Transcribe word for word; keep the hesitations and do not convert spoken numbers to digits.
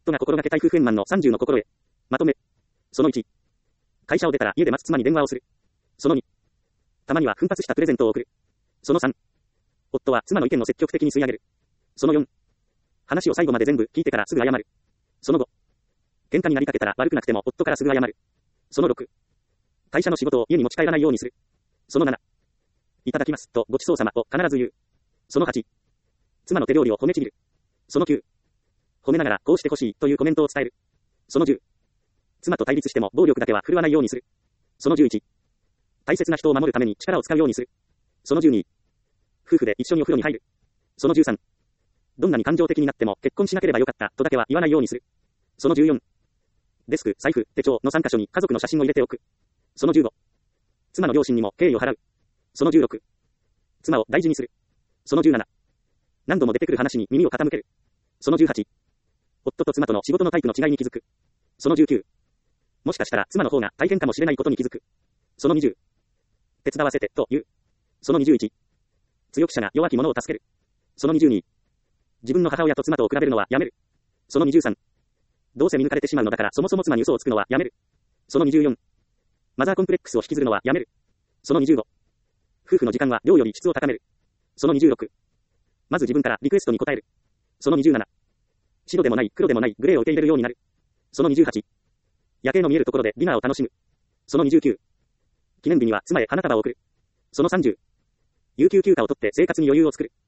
夫が心がけたい夫婦円満のさんじゅうの心得。まとめ。そのいち。会社を出たら家で待つ妻に電話をする。そのに。たまには奮発したプレゼントを送る。そのさん。夫は妻の意見を積極的に吸い上げる。そのよん。話を最後まで全部聞いてからすぐ謝る。そのご。喧嘩になりかけたら悪くなくても夫からすぐ謝る。そのろく。会社の仕事を家に持ち帰らないようにする。そのなな。いただきますとごちそうさまを必ず言う。そのはち。妻の手料理を褒めちぎる。そのきゅう。褒めながらこうしてほしいというコメントを伝える。そのじゅう。妻と対立しても暴力だけは振るわないようにする。そのじゅういち。大切な人を守るために力を使うようにする。そのじゅうに。夫婦で一緒にお風呂に入る。そのじゅうさん。どんなに感情的になっても結婚しなければよかったとだけは言わないようにする。そのじゅうよん。デスク、財布、手帳のさん箇所に家族の写真を入れておく。そのじゅうご。妻の両親にも敬意を払う。そのじゅうろく。妻を大事にする。そのじゅうなな。何度も出てくる話に耳を傾ける。そのじゅうはち。夫と妻との仕事のタイプの違いに気づく。そのじゅうきゅう。もしかしたら妻の方が大変かもしれないことに気づく。そのにじゅう。手伝わせてと言う。そのにじゅういち。強気者が弱き者を助ける。そのにじゅうに。自分の母親と妻とを比べるのはやめる。そのにじゅうさん。どうせ見抜かれてしまうのだからそもそも妻に嘘をつくのはやめる。そのにじゅうよん。マザーコンプレックスを引きずるのはやめる。そのにじゅうご。夫婦の時間は量より質を高める。そのにじゅうろく。まず自分からリクエストに応える。そのにじゅうなな。白でもない黒でもないグレーを受け入れるようになる。そのにじゅうはち。夜景の見えるところでディナーを楽しむ。そのにじゅうきゅう。記念日には妻へ花束を贈る。そのさんじゅう。有給休暇を取って生活に余裕を作る。